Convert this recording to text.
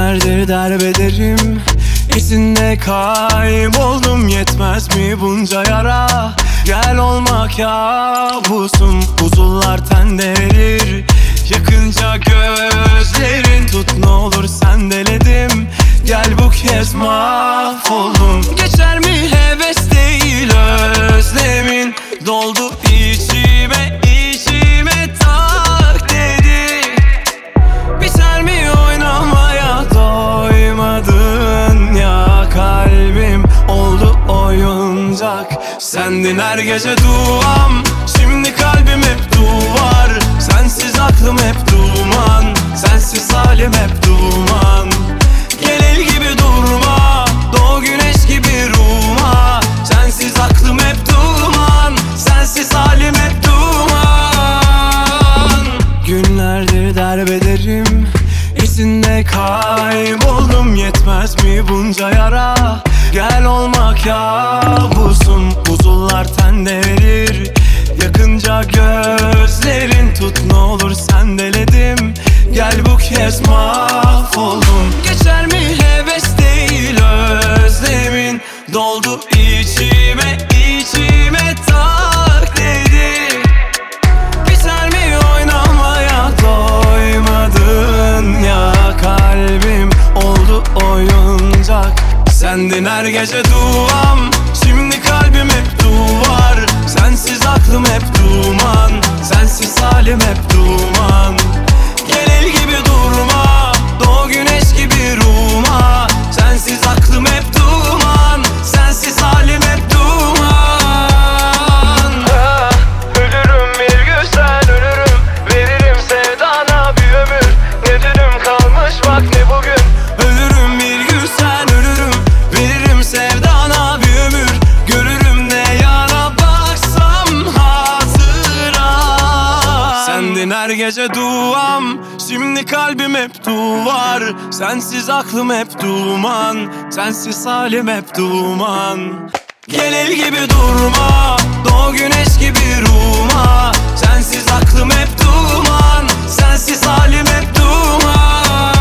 Günlerdir derbederim, izinde kayboldum. Yetmez mi bunca yara? Gel olma kabusum. Buzullar tende erir, yakınca gözlerin. Tut ne olur sendeledim, gel bu kez mahvoldum. Geçer mi heves değil özlemin, doldu içime içime tak dedi. Biter mi oynamaya doymadın ya, kalbim oldu oyuncak. Sendin her gece duam, şimdi kalbim hep duvar. Sensiz aklım hep duman, sensiz halim hep duman. Gel el gibi durma, doğu güneş gibi ruhuma. Sensiz aklım hep duman, sensiz halim hep duman. Günlerdir derbederim, izinde kayboldum. Yetmez mi bunca yara? Gel olma kabusum. Buzullar tende erir, yakınca gözlerin. Tut ne olur sendeledim, gel bu kez mahvoldum. Geçer mi heves değil özlemin, doldu içime içime tak dedi. Biter mi oynamaya doymadın ya, kalbim oldu oyuncak. Sendin her gece duam, şimdi kalbim hep duvar. Sensiz aklım hep duman, sensiz halim hep duman. Gel el gibi durma, doğu güneş gibi ruhuma. Sensiz aklım hep duman, sensiz halim hep duman. Ölürüm bir gün sen ölürüm, veririm sevdana bir ömür. Ne dünüm kalmış bak ne bugün. Ölürüm bir gün sen ölürüm, veririm sevdana bir ömür. Görürüm ne yana baksam hatıra. Sendin her gece duam, şimdi kalbim hep duvar. Sensiz aklım hep duman, sensiz halim hep duman. Gel el gibi durma, doğu güneş gibi ruhuma. Sensiz aklım hep duman, sensiz halim hep duman.